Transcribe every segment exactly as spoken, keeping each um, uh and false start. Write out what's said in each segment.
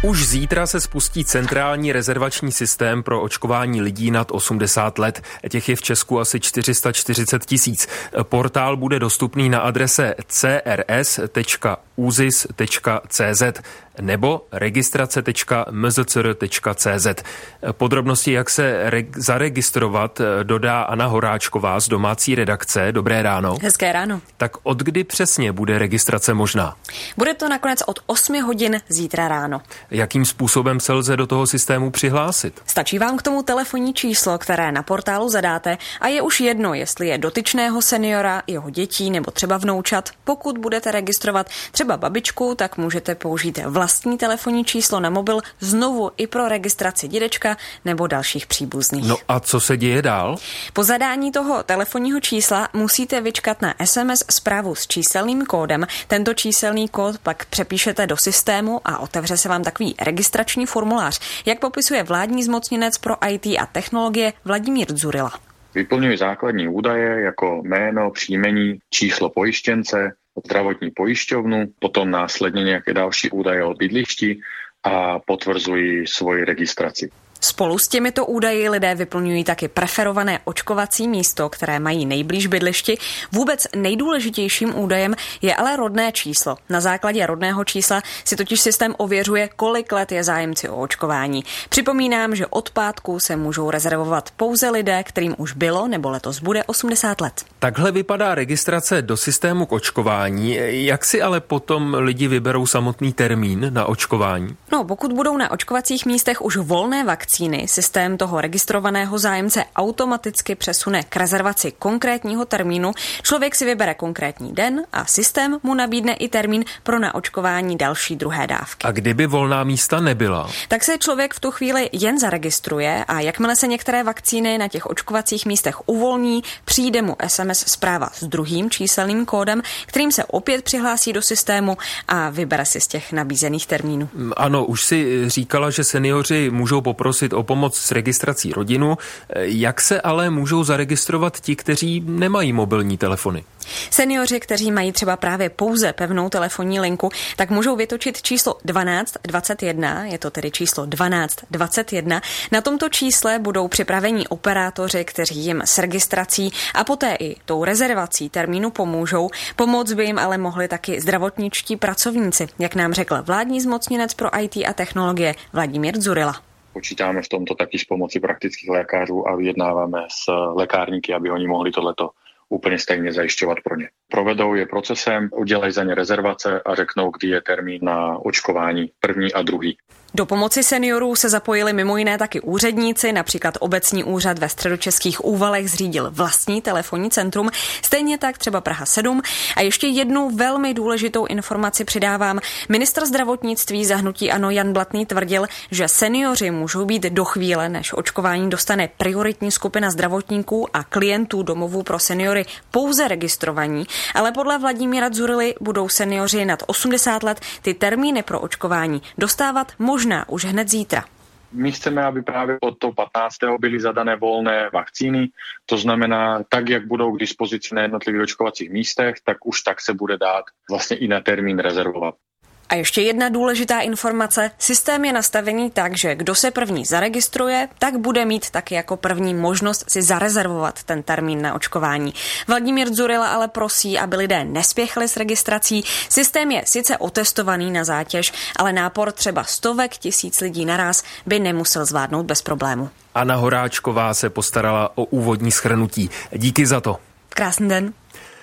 Už zítra se spustí centrální rezervační systém pro očkování lidí nad osmdesát let. Těch je v Česku asi čtyři sta čtyřicet tisíc. Portál bude dostupný na adrese c r s tečka u z i s tečka c z nebo registrace tečka m z c r tečka c z. Podrobnosti, jak se re- zaregistrovat, dodá Anna Horáčková z domácí redakce. Dobré ráno. Hezké ráno. Tak od kdy přesně bude registrace možná? Bude to nakonec od osmi hodin zítra ráno. Jakým způsobem se lze do toho systému přihlásit? Stačí vám k tomu telefonní číslo, které na portálu zadáte, a je už jedno, jestli je dotyčného seniora, jeho dětí nebo třeba vnoučat. Pokud budete registrovat třeba babičku, tak můžete použít vlastní telefonní číslo na mobil znovu i pro registraci dědečka nebo dalších příbuzných. No a co se děje dál? Po zadání toho telefonního čísla musíte vyčkat na es em es zprávu s číselným kódem. Tento číselný kód pak přepíšete do systému a otevře se vám takový registrační formulář, jak popisuje vládní zmocněnec pro í té a technologie Vladimír Dzurilla. Vyplňují základní údaje jako jméno, příjmení, číslo pojištěnce, zdravotní pojišťovnu, potom následně nějaké další údaje o bydlišti a potvrzují svoji registraci. Spolu s těmito údaji lidé vyplňují taky preferované očkovací místo, které mají nejblíž bydlišti. Vůbec nejdůležitějším údajem je ale rodné číslo. Na základě rodného čísla si totiž systém ověřuje, kolik let je zájemci o očkování. Připomínám, že od pátku se můžou rezervovat pouze lidé, kterým už bylo nebo letos bude osmdesát let. Takhle vypadá registrace do systému k očkování. Jak si ale potom lidi vyberou samotný termín na očkování? No, pokud budou na očkovacích místech už volné vakcíny, systém toho registrovaného zájemce automaticky přesune k rezervaci konkrétního termínu. Člověk si vybere konkrétní den a systém mu nabídne i termín pro naočkování další druhé dávky. A kdyby volná místa nebyla? Tak se člověk v tu chvíli jen zaregistruje a jakmile se některé vakcíny na těch očkovacích místech uvolní, přijde mu es em es zpráva s druhým číselným kódem, kterým se opět přihlásí do systému a vybere si z těch nabízených termínů. Ano, už si říkala, že seniori můžou poprosit o pomoc s registrací rodinu. Jak se ale můžou zaregistrovat ti, kteří nemají mobilní telefony? Seniori, kteří mají třeba právě pouze pevnou telefonní linku, tak můžou vytočit číslo dvanáct dvacet jedna, je to tedy číslo dvanáct dvacet jedna. Na tomto čísle budou připraveni operátoři, kteří jim s registrací a poté i tou rezervací termínu pomůžou. Pomoc by jim ale mohli taky zdravotničtí pracovníci, jak nám řekl vládní zmocněnec pro í té a technologie Vladimír Dzurilla. Počítáme v tomto taky s pomocí praktických lékařů a vyjednáváme s lékárníky, aby oni mohli tohleto úplně stejně zajišťovat pro ně. Provedou je procesem, udělají za ně rezervace a řeknou, kdy je termín na očkování první a druhý. Do pomoci seniorů se zapojili mimo jiné taky úředníci, například obecní úřad ve Středočeských Úvalech zřídil vlastní telefonní centrum, stejně tak třeba Praha sedm. A ještě jednu velmi důležitou informaci přidávám. Ministr zdravotnictví za hnutí ANO Jan Blatný tvrdil, že seniori můžou být do chvíle, než očkování dostane prioritní skupina zdravotníků a klientů domovů pro seniory pouze registrovaní, ale podle Vladimíra Dzurilly budou seniori nad osmdesát let ty termíny pro očkování dostávat možná už hned zítra. My chceme, aby právě od toho patnáctého byly zadané volné vakcíny. To znamená, tak, jak budou k dispozici na jednotlivých očkovacích místech, tak už tak se bude dát vlastně i na termín rezervovat. A ještě jedna důležitá informace. Systém je nastavený tak, že kdo se první zaregistruje, tak bude mít taky jako první možnost si zarezervovat ten termín na očkování. Vladimír Dzurilla ale prosí, aby lidé nespěchali s registrací. Systém je sice otestovaný na zátěž, ale nápor třeba stovek tisíc lidí naraz by nemusel zvládnout bez problému. Anna Horáčková se postarala o úvodní shrnutí. Díky za to. Krásný den.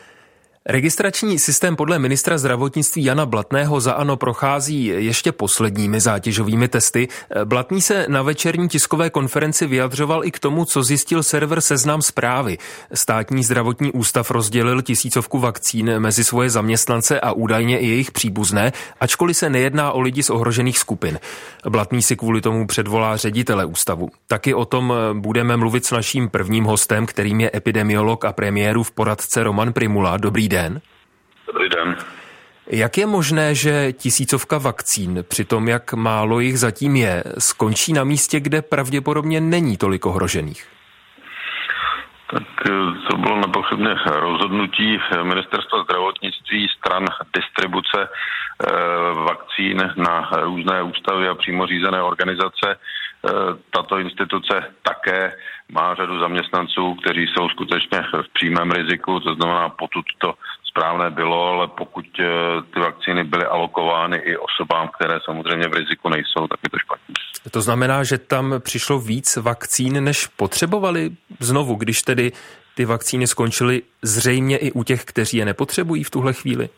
Registrační systém podle ministra zdravotnictví Jana Blatného za ANO prochází ještě posledními zátěžovými testy. Blatný se na večerní tiskové konferenci vyjadřoval i k tomu, co zjistil server Seznam Zprávy. Státní zdravotní ústav rozdělil tisícovku vakcín mezi svoje zaměstnance a údajně i jejich příbuzné, ačkoliv se nejedná o lidi z ohrožených skupin. Blatný si kvůli tomu předvolá ředitele ústavu. Taky o tom budeme mluvit s naším prvním hostem, kterým je epidemiolog a premiérův poradce Roman Prymula. Dobrý den. Dobrý den. Jak je možné, že tisícovka vakcín, při tom, jak málo jich zatím je, skončí na místě, kde pravděpodobně není tolik ohrožených? Tak to bylo nepochybně rozhodnutí ministerstva zdravotnictví stran distribuce vakcín na různé ústavy a přímo řízené organizace. Tato instituce také má řadu zaměstnanců, kteří jsou skutečně v přímém riziku, to znamená, potud to správné bylo, ale pokud ty vakcíny byly alokovány i osobám, které samozřejmě v riziku nejsou, tak je to špatně. To znamená, že tam přišlo víc vakcín, než potřebovali znovu, když tedy ty vakcíny skončily zřejmě i u těch, kteří je nepotřebují v tuhle chvíli?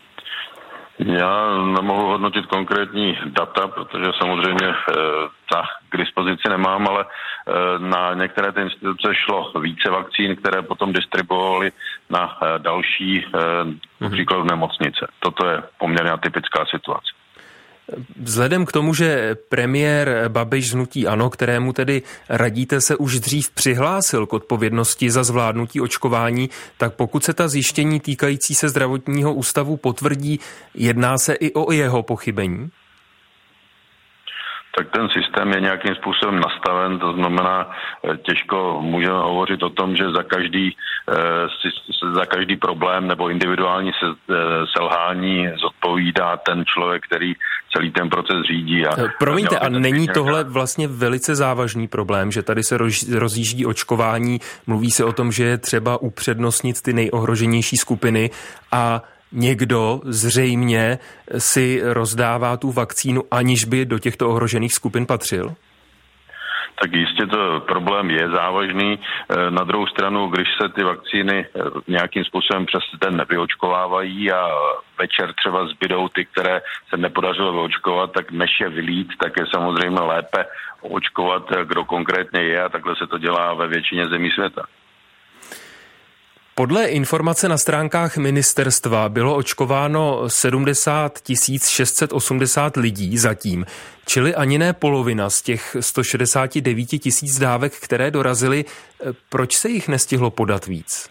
Já nemohu hodnotit konkrétní data, protože samozřejmě ta k dispozici nemám, ale na některé ty instituce šlo více vakcín, které potom distribuovaly na další, například nemocnice. Toto je poměrně atypická situace. Vzhledem k tomu, že premiér Babiš z hnutí ANO, kterému tedy radíte, se už dřív přihlásil k odpovědnosti za zvládnutí očkování, tak pokud se ta zjištění týkající se zdravotního ústavu potvrdí, jedná se i o jeho pochybení? Tak ten systém je nějakým způsobem nastaven, to znamená, těžko můžeme hovořit o tom, že za každý, za každý problém nebo individuální selhání zodpovídá ten člověk, který celý ten proces řídí. A Promiňte, a není tohle vlastně velice závažný problém, že tady se rozjíždí očkování, mluví se o tom, že je třeba upřednostnit ty nejohroženější skupiny a někdo zřejmě si rozdává tu vakcínu, aniž by do těchto ohrožených skupin patřil? Tak jistě to problém je závažný. Na druhou stranu, když se ty vakcíny nějakým způsobem přes den nevyočkovávají a večer třeba zbydou ty, které se nepodařilo vyočkovat, tak než je vylít, tak je samozřejmě lépe očkovat, kdo konkrétně je, a takhle se to dělá ve většině zemí světa. Podle informace na stránkách ministerstva bylo očkováno sedmdesát tisíc šest set osmdesát lidí zatím, čili ani ne polovina z těch sto šedesát devět tisíc dávek, které dorazily. Proč se jich nestihlo podat víc?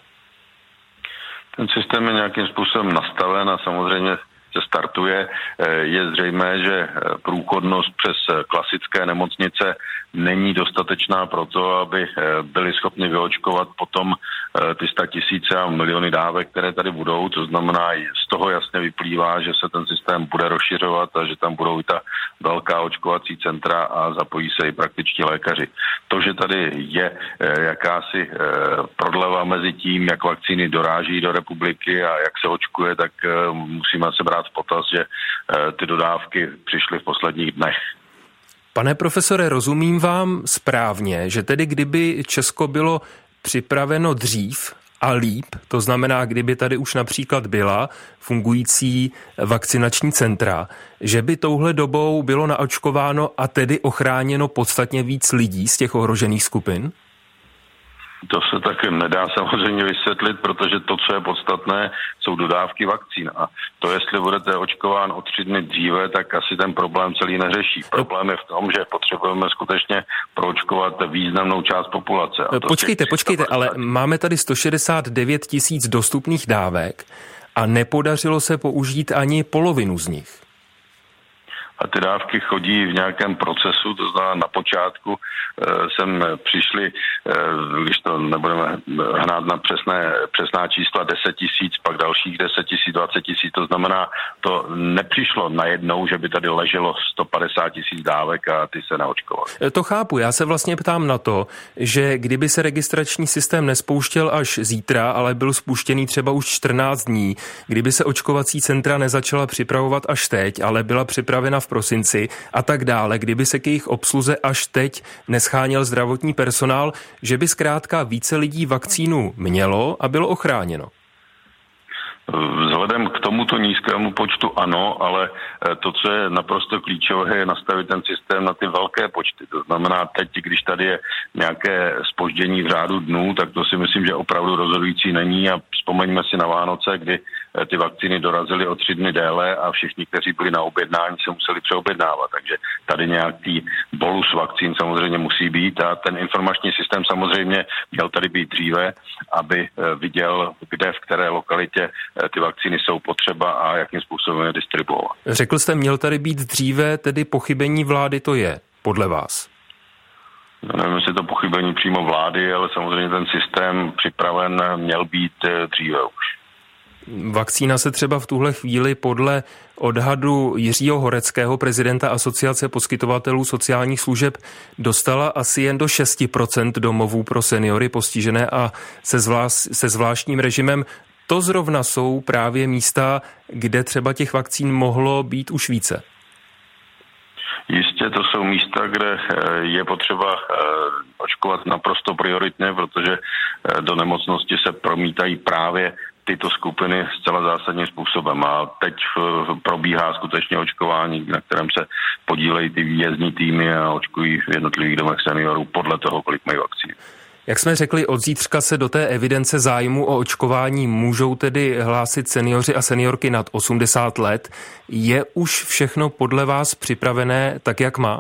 Ten systém je nějakým způsobem nastaven a samozřejmě se startuje. Je zřejmé, že průchodnost přes klasické nemocnice není dostatečná pro to, aby byli schopni vyočkovat potom ty sta tisíce a miliony dávek, které tady budou. To znamená, z toho jasně vyplývá, že se ten systém bude rozšiřovat a že tam budou i ta velká očkovací centra a zapojí se i praktičtí lékaři. To, že tady je jakási prodleva mezi tím, jak vakcíny doráží do republiky a jak se očkuje, tak musíme se brát v potaz, že ty dodávky přišly v posledních dnech. Pane profesore, rozumím vám správně, že tedy kdyby Česko bylo připraveno dřív a líp, to znamená, kdyby tady už například byla fungující vakcinační centra, že by touhle dobou bylo naočkováno a tedy ochráněno podstatně víc lidí z těch ohrožených skupin? To se taky nedá samozřejmě vysvětlit, protože to, co je podstatné, jsou dodávky vakcín. A to, jestli budete očkován o tři dny dříve, tak asi ten problém celý neřeší. Problém je v tom, že potřebujeme skutečně proočkovat významnou část populace. A to počkejte, počkejte, ale máme tady sto šedesát devět tisíc dostupných dávek a nepodařilo se použít ani polovinu z nich. A ty dávky chodí v nějakém procesu, to znamená na počátku e, sem přišli, e, když to nebudeme hnát na přesné, přesná čísla, deset tisíc, pak dalších deset tisíc, dvacet tisíc, to znamená, to nepřišlo najednou, že by tady leželo sto padesát tisíc dávek a ty se naočkovaly. To chápu, já se vlastně ptám na to, že kdyby se registrační systém nespouštěl až zítra, ale byl spuštěný třeba už čtrnáct dní, kdyby se očkovací centra nezačala připravovat až teď, ale byla připravena v prosinci a tak dále, kdyby se k jejich obsluze až teď nescháněl zdravotní personál, že by zkrátka více lidí vakcínu mělo a bylo ochráněno. Vzhledem k tomuto nízkému počtu ano, ale to, co je naprosto klíčové, je nastavit ten systém na ty velké počty. To znamená, teď, když tady je nějaké zpoždění v řádu dnů, tak to si myslím, že opravdu rozhodující není a vzpomeňme si na Vánoce, kdy ty vakcíny dorazily o tři dny déle a všichni, kteří byli na objednání, se museli přeobjednávat. Takže tady nějaký bolus vakcín samozřejmě musí být a ten informační systém samozřejmě měl tady být dříve, aby viděl, kde, v které lokalitě ty vakcíny jsou potřeba a jakým způsobem je distribuovat. Řekl jste, měl tady být dříve, tedy pochybení vlády to je, podle vás? Nevím, jestli to pochybení přímo vlády, ale samozřejmě ten systém připraven měl být dříve už. Vakcína se třeba v tuhle chvíli podle odhadu Jiřího Horeckého, prezidenta Asociace poskytovatelů sociálních služeb, dostala asi jen do šest procent domovů pro seniory postižené a se, zvláš, se zvláštním režimem. To zrovna jsou právě místa, kde třeba těch vakcín mohlo být už více. Jistě to jsou místa, kde je potřeba očkovat naprosto prioritně, protože do nemocnosti se promítají právě tyto skupiny zcela zásadním způsobem. A teď probíhá skutečně očkování, na kterém se podílejí ty výjezdní týmy a očkují v jednotlivých domech seniorů podle toho, kolik mají vakcín. Jak jsme řekli, od zítřka se do té evidence zájmu o očkování můžou tedy hlásit seniori a seniorky nad osmdesát let. Je už všechno podle vás připravené tak, jak má?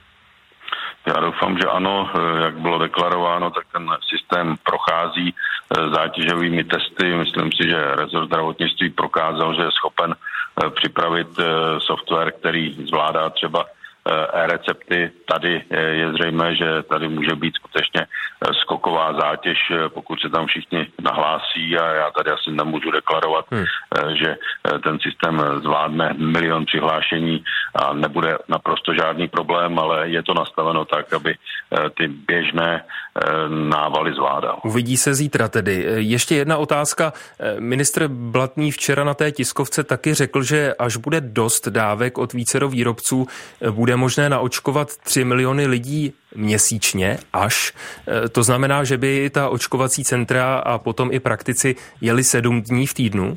Já doufám, že ano, jak bylo deklarováno, tak ten systém prochází zátěžovými testy. Myslím si, že rezort zdravotnictví prokázal, že je schopen připravit software, který zvládá třeba e-recepty. Tady je zřejmé, že tady může být skutečně skoková zátěž, pokud se tam všichni nahlásí, a já tady asi nemůžu deklarovat, hmm. že ten systém zvládne milion přihlášení a nebude naprosto žádný problém, ale je to nastaveno tak, aby ty běžné návaly zvládal. Uvidí se zítra tedy. Ještě jedna otázka. Ministr Blatný včera na té tiskovce taky řekl, že až bude dost dávek od vícero výrobců, bude možné naočkovat tři miliony lidí měsíčně až. To znamená, že by ta očkovací centra a potom i praktici jeli sedm dní v týdnu?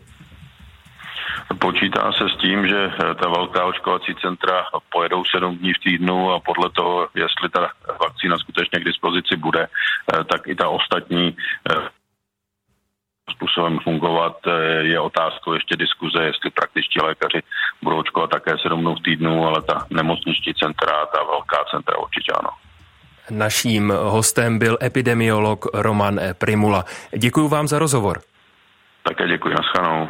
Počítá se s tím, že ta velká očkovací centra pojedou sedm dní v týdnu a podle toho, jestli ta vakcína skutečně k dispozici bude, tak i ta ostatní způsobem fungovat. Je otázkou ještě diskuze, jestli praktičtí lékaři budou očkovat také sedm dnů v týdnu, ale ta nemocniční centra, ta velká centra určitě ano. Naším hostem byl epidemiolog Roman Prymula. Děkuji vám za rozhovor. Také děkuji, naschledanou.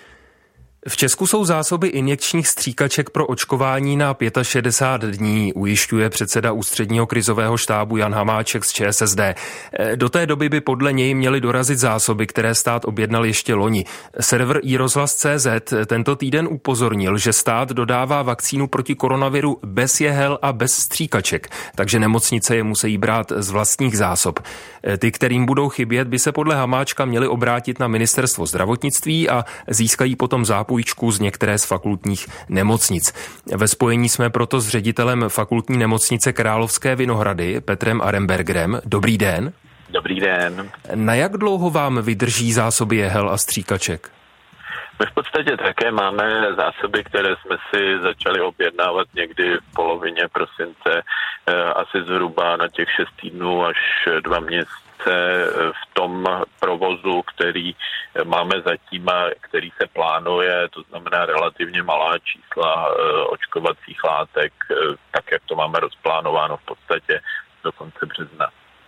V Česku jsou zásoby injekčních stříkaček pro očkování na šedesát pět dní, ujišťuje předseda ústředního krizového štábu Jan Hamáček z ČSSD. Do té doby by podle něj měly dorazit zásoby, které stát objednal ještě loni. Server iRozhlas tečka cé zet tento týden upozornil, že stát dodává vakcínu proti koronaviru bez jehel a bez stříkaček, takže nemocnice je musí brát z vlastních zásob. Ty, kterým budou chybět, by se podle Hamáčka měly obrátit na ministerstvo zdravotnictví a získají potom zápojku z některé z fakultních nemocnic. Ve spojení jsme proto s ředitelem fakultní nemocnice Královské Vinohrady Petrem Arembergerem. Dobrý den. Dobrý den. Na jak dlouho vám vydrží zásoby jehel a stříkaček? My v podstatě také máme zásoby, které jsme si začali objednávat někdy v polovině prosince, asi zhruba na těch šest týdnů až dva měsíce v tom provozu, který máme zatím a který se plánuje, to znamená relativně malá čísla očkovacích látek, tak jak to máme rozplánováno v podstatě do konce března.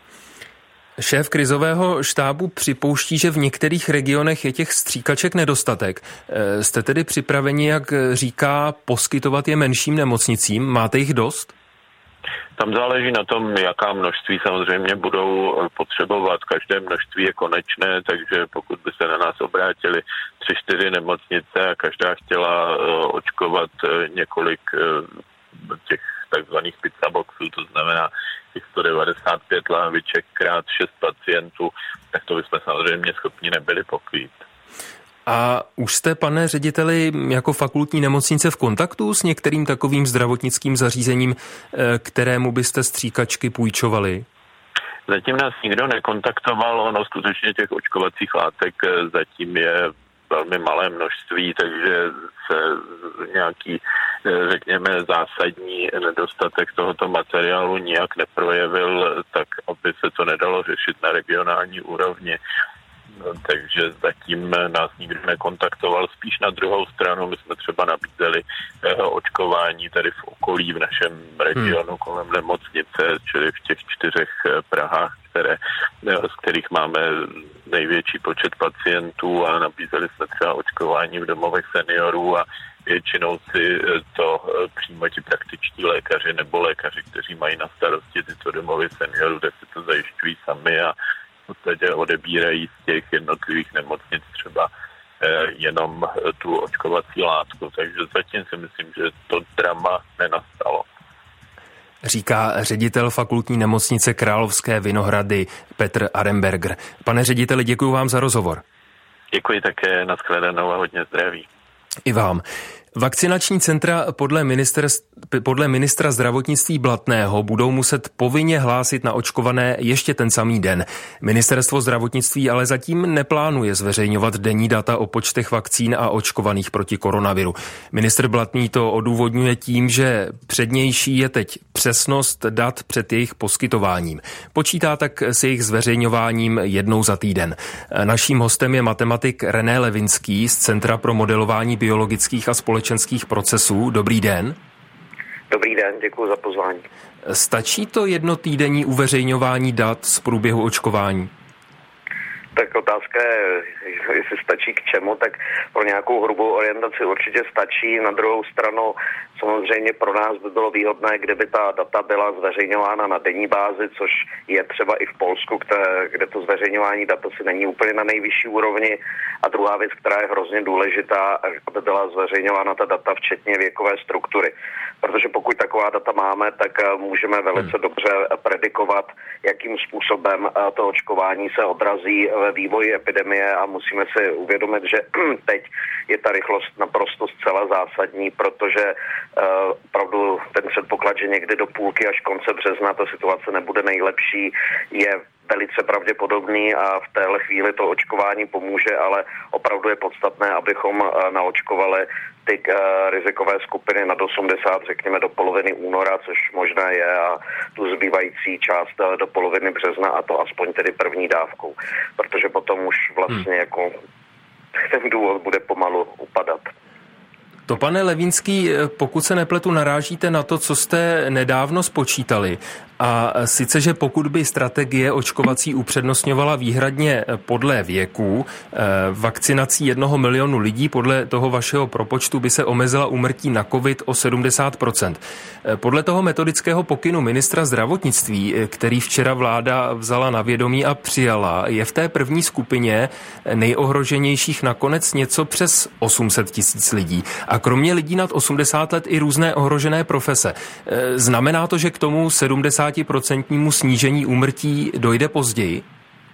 Šéf krizového štábu připouští, že v některých regionech je těch stříkaček nedostatek. Jste tedy připraveni, jak říká, poskytovat je menším nemocnicím? Máte jich dost? Tam záleží na tom, jaká množství samozřejmě budou potřebovat. Každé množství je konečné, takže pokud by se na nás obrátili tři, čtyři nemocnice a každá chtěla očkovat několik těch takzvaných pizza boxů, to znamená těch sto devadesát pět lahviček krát šest pacientů, tak to bychom samozřejmě schopni nebyli pokrýt. A už jste, pane řediteli, jako fakultní nemocnice v kontaktu s některým takovým zdravotnickým zařízením, kterému byste stříkačky půjčovali? Zatím nás nikdo nekontaktoval, ono skutečně těch očkovacích látek zatím je velmi malé množství, takže se nějaký, řekněme, zásadní nedostatek tohoto materiálu nijak neprojevil, tak aby se to nedalo řešit na regionální úrovni. Takže zatím nás nikdo nekontaktoval. Spíš na druhou stranu my jsme třeba nabízeli očkování tady v okolí, v našem regionu kolem nemocnice, čili v těch čtyřech Prahách, které, z kterých máme největší počet pacientů, a nabízeli jsme třeba očkování v domovech seniorů a většinou si to přímo ti praktičtí lékaři nebo lékaři, kteří mají na starosti tyto domovy seniorů, tak si to zajišťují sami a v podstatě odebírají z těch jednotlivých nemocnic třeba jenom tu očkovací látku. Takže zatím si myslím, že to drama nenastalo. Říká ředitel fakultní nemocnice Královské Vinohrady Petr Arenberger. Pane řediteli, děkuji vám za rozhovor. Děkuji také, nashledanou a hodně zdraví. I vám. Vakcinační centra podle, podle ministra zdravotnictví Blatného budou muset povinně hlásit na očkované ještě ten samý den. Ministerstvo zdravotnictví ale zatím neplánuje zveřejňovat denní data o počtech vakcín a očkovaných proti koronaviru. Ministr Blatný to odůvodňuje tím, že přednější je teď přesnost dat před jejich poskytováním. Počítá tak s jejich zveřejňováním jednou za týden. Naším hostem je matematik René Levinský z Centra pro modelování biologických a společenských společenských procesů. Dobrý den. Dobrý den, děkuji za pozvání. Stačí to jednotýdenní uveřejňování dat z průběhu očkování? Tak otázka je, jestli stačí k čemu, tak pro nějakou hrubou orientaci určitě stačí. Na druhou stranu samozřejmě pro nás by bylo výhodné, kdyby ta data byla zveřejňována na denní bázi, což je třeba i v Polsku, kde, kde to zveřejňování dat si není úplně na nejvyšší úrovni. A druhá věc, která je hrozně důležitá, aby byla zveřejňována ta data včetně věkové struktury. Protože pokud taková data máme, tak můžeme velice dobře predikovat, jakým způsobem to očkování se odrazí ve vývoji epidemie a musíme si uvědomit, že teď je ta rychlost naprosto zcela zásadní, protože opravdu ten předpoklad, že někdy do půlky až konce března ta situace nebude nejlepší, je velice pravděpodobný a v téhle chvíli to očkování pomůže, ale opravdu je podstatné, abychom naočkovali ty rizikové skupiny nad osmdesát, řekněme do poloviny února, což možné je, a tu zbývající část do poloviny března, a to aspoň tedy první dávkou, protože potom už vlastně jako ten důvod bude pomalu upadat. To, pane Levínský, pokud se nepletu, narážíte na to, co jste nedávno spočítali. A sice, že pokud by strategie očkovací upřednostňovala výhradně podle věku, vakcinací jednoho milionu lidí, podle toho vašeho propočtu by se omezila úmrtí na covid o sedmdesát procent. Podle toho metodického pokynu ministra zdravotnictví, který včera vláda vzala na vědomí a přijala, je v té první skupině nejohroženějších nakonec něco přes osm set tisíc lidí. A kromě lidí nad osmdesát let i různé ohrožené profese. Znamená to, že k tomu sedmdesátiprocentnímu snížení úmrtí dojde později?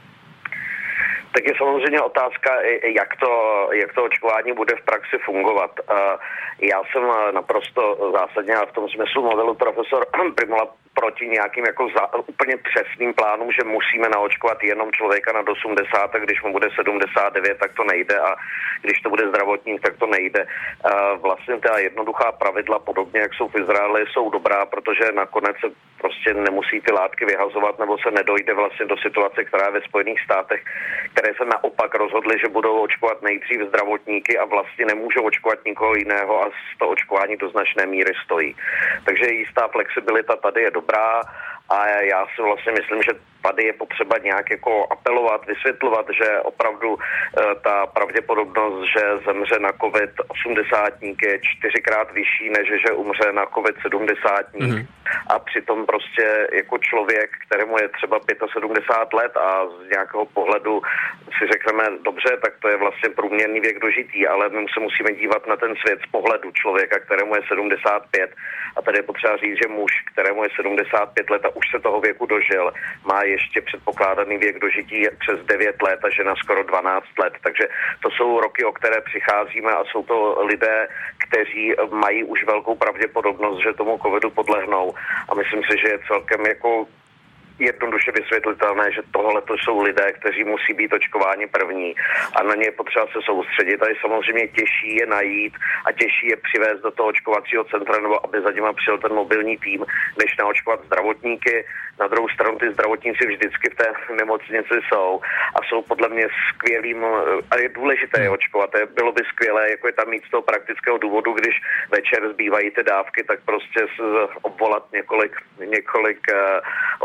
Tak je samozřejmě otázka, jak to, jak to očkování bude v praxi fungovat. Já jsem naprosto zásadně a v tom smyslu mluvil profesor Primola proti nějakým jako za, úplně přesným plánům, že musíme naočkovat jenom člověka nad osmdesát, a když mu bude sedmdesát devět, tak to nejde, a když to bude zdravotník, tak to nejde. Vlastně ta jednoduchá pravidla, podobně jak jsou v Izraeli, jsou dobrá, protože nakonec se prostě nemusí ty látky vyhazovat, nebo se nedojde vlastně do situace, která je ve Spojených státech, které se naopak rozhodly, že budou očkovat nejdřív zdravotníky a vlastně nemůžou očkovat nikoho jiného, a z toho očkování do značné míry stojí. Takže jistá flexibilita tady je dobrá a já si vlastně myslím, že tady je potřeba nějak jako apelovat, vysvětlovat, že opravdu e, ta pravděpodobnost, že zemře na covid osmdesátník je čtyřikrát vyšší, než že umře na covid sedmdesátník. Mm-hmm. A přitom prostě jako člověk, kterému je třeba sedmdesát pět let a z nějakého pohledu si řekneme, dobře, tak to je vlastně průměrný věk dožitý, ale my se musíme dívat na ten svět z pohledu člověka, kterému je sedmdesát pět. A tady je potřeba říct, že muž, kterému je sedmdesát pět let a už se toho věku dožil, má ještě předpokládaný věk dožití přes devět let a žena skoro dvanáct let. Takže to jsou roky, o které přicházíme, a jsou to lidé, kteří mají už velkou pravděpodobnost, že tomu covidu podlehnou. A myslím si, že je celkem jako jednoduše vysvětlitelné, že tohle to jsou lidé, kteří musí být očkováni první a na ně je potřeba se soustředit. A je samozřejmě těžší je najít a těžší je přivést do toho očkovacího centra, nebo aby za nima přijel ten mobilní tým, než naočkovat zdravotníky. Na druhou stranu ty zdravotníci vždycky v té nemocnici jsou a jsou podle mě skvělým, a je důležité je očkovat. Bylo by skvělé, jako je tam mít z toho praktického důvodu, když večer zbývají ty dávky, tak prostě obvolat několik, několik oddělení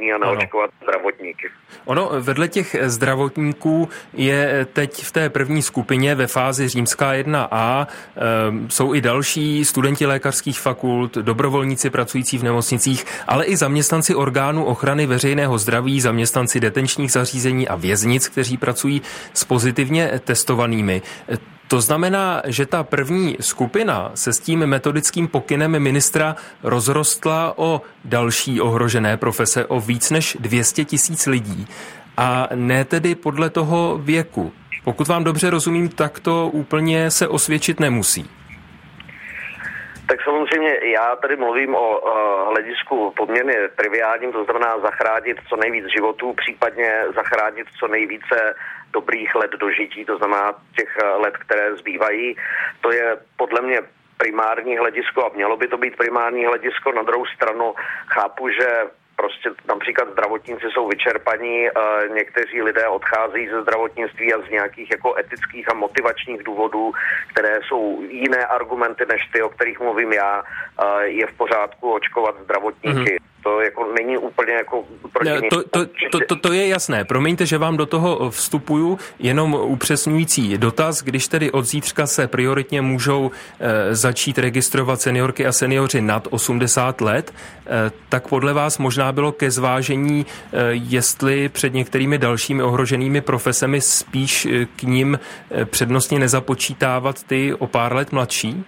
efektivní a neočkovat ano. zdravotníky. Ono vedle těch zdravotníků je teď v té první skupině ve fázi římská jedna A. E, jsou i další studenti lékařských fakult, dobrovolníci pracující v nemocnicích, ale i zaměstnanci orgánů ochrany veřejného zdraví, zaměstnanci detenčních zařízení a věznic, kteří pracují s pozitivně testovanými. To znamená, že ta první skupina se s tím metodickým pokynem ministra rozrostla o další ohrožené profese, o víc než dvě stě tisíc lidí. A ne tedy podle toho věku. Pokud vám dobře rozumím, tak to úplně se osvědčit nemusí. Tak samozřejmě já tady mluvím o uh, hledisku poměrně triviálním, to znamená zachránit co nejvíc životů, případně zachránit co nejvíce dobrých let dožití, to znamená těch let, které zbývají. To je podle mě primární hledisko a mělo by to být primární hledisko. Na druhou stranu chápu, že prostě například zdravotníci jsou vyčerpaní, někteří lidé odcházejí ze zdravotnictví a z nějakých jako etických a motivačních důvodů, které jsou jiné argumenty než ty, o kterých mluvím já, je v pořádku očkovat zdravotníky. Mm-hmm. To jako není úplně jako... Proti to, to, to, to, to je jasné. Promiňte, že vám do toho vstupuju, jenom upřesňující dotaz, když tedy od zítřka se prioritně můžou e, začít registrovat seniorky a seniori nad osmdesát let, e, tak podle vás možná bylo ke zvážení, e, jestli před některými dalšími ohroženými profesemi spíš e, k ním e, přednostně nezapočítávat ty o pár let mladší?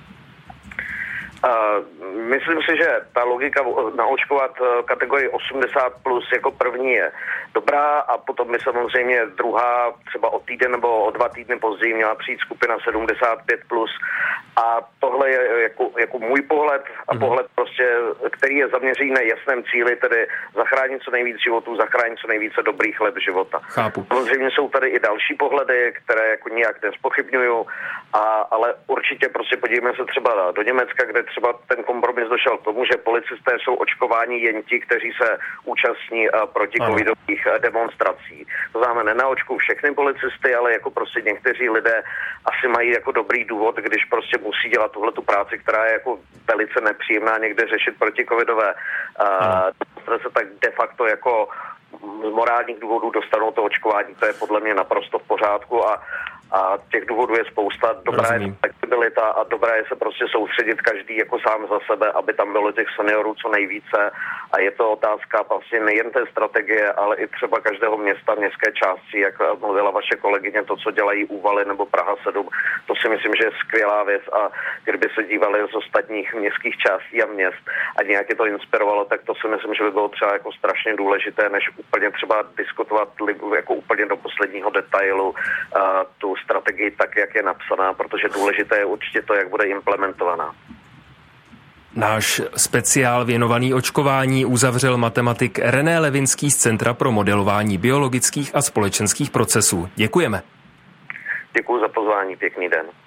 Uh, myslím si, že ta logika naočkovat kategorii osmdesát plus jako první je dobrá a potom by samozřejmě druhá třeba o týden nebo o dva týdny později měla přijít skupina sedmdesát pět plus a tohle je jako, jako můj pohled a mm. pohled prostě, který je zaměřený na jasném cíli, tedy zachránit co nejvíc životů, zachránit co nejvíce dobrých let života. Chápu. Samozřejmě jsou tady i další pohledy, které jako nijak nezpochybňuju, a, ale určitě prostě podívejme se třeba do Německa, kde třeba ten kompromis došel k tomu, že policisté jsou očkováni jen ti, kteří se účastní proti covidových demonstrací. To znamená, nenaočkují všechny policisty, ale jako prostě někteří lidé asi mají jako dobrý důvod, když prostě musí dělat tuhletu práci, která je jako velice nepříjemná někde řešit proti covidové demonstrace, tak de facto jako z morálních důvodů dostanou to očkování. To je podle mě naprosto v pořádku a A těch důvodů je spousta. Dobrá je flexibilita a dobré je se prostě soustředit každý jako sám za sebe, aby tam bylo těch seniorů co nejvíce. A je to otázka vlastně nejen té strategie, ale i třeba každého města, městské části, jak mluvila vaše kolegyně, to, co dělají Úvaly nebo Praha sedm. To si myslím, že je skvělá věc a kdyby se dívali z ostatních městských částí a měst a nějak je to inspirovalo, tak to si myslím, že by bylo třeba jako strašně důležité, než úplně třeba diskutovat jako úplně do posledního detailu tu strategii tak, jak je napsaná, protože důležité je určitě to, jak bude implementovaná. Náš speciál věnovaný očkování uzavřel matematik René Levinský z Centra pro modelování biologických a společenských procesů. Děkujeme. Děkuji za pozvání, pěkný den.